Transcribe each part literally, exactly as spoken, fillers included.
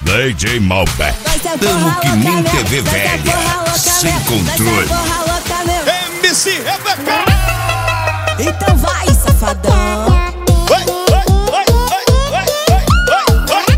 D J Malbec. Tamo que nem T V velha, sem controle. M C Rebeca. Então vai, safadão. Oi, oi, oi, oi, oi, oi,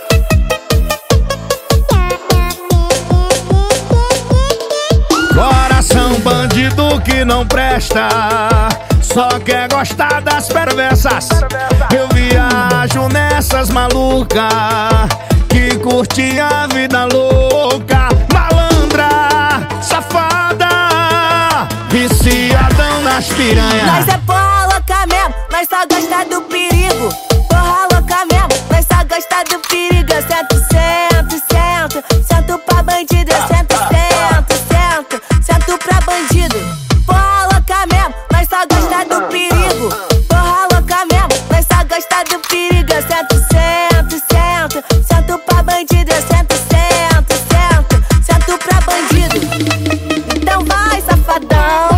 oi. Coração bandido que não presta, só quer gostar das perversas. Eu viajo nessas malucas que curte a vida louca. Malandra, safada, viciadão nas piranhas. Nós é porra louca mesmo, nós só gosta do perigo. Porra louca mesmo, nós só gosta do perigo. Eu sento, sento, sento, sento pra bandido. Eu sento, sento, sento, sento pra bandido. Porra louca mesmo, nós só gosta do perigo. Porra louca mesmo, nós só gosta do perigo. Eu sento, sento, sento, sento pra bandido. Eu sento, sento, sento, sento pra bandido. Então vai, safadão.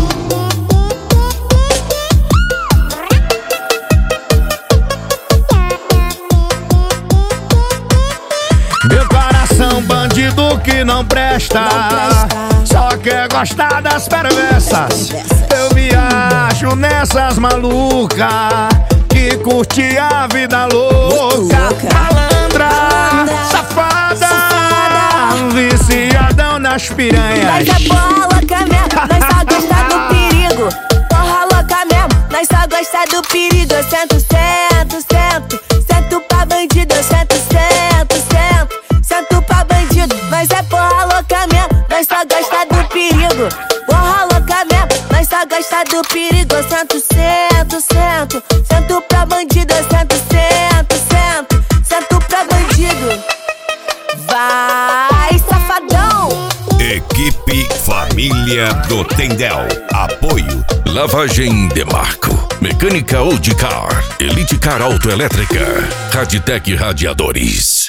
Meu coração bandido que não presta, só quer gostar das perversas. Eu viajo nessas malucas que curte a vida louca. Malandra, safada, viciadão nas piranhas. Nós é porra louca mesmo, nós só gosta do perigo. Porra louca mesmo, nós só gosta do perigo. Eu sento, sento, sento, sento pra bandido. Eu sento, sento, sento, sento pra bandido. Nós é porra louca mesmo, nós só gosta do perigo. Porra louca mesmo, nós só gosta do perigo. Eu sento, sento, sento, sento pra bandido. Eu sento, sento, sento, sento pra bandido. Vai, safadão. Equipe Família do Tendel. Apoio Lavagem Demarco, Mecânica Old Car, Elite Car Autoelétrica, Raditec Radiadores.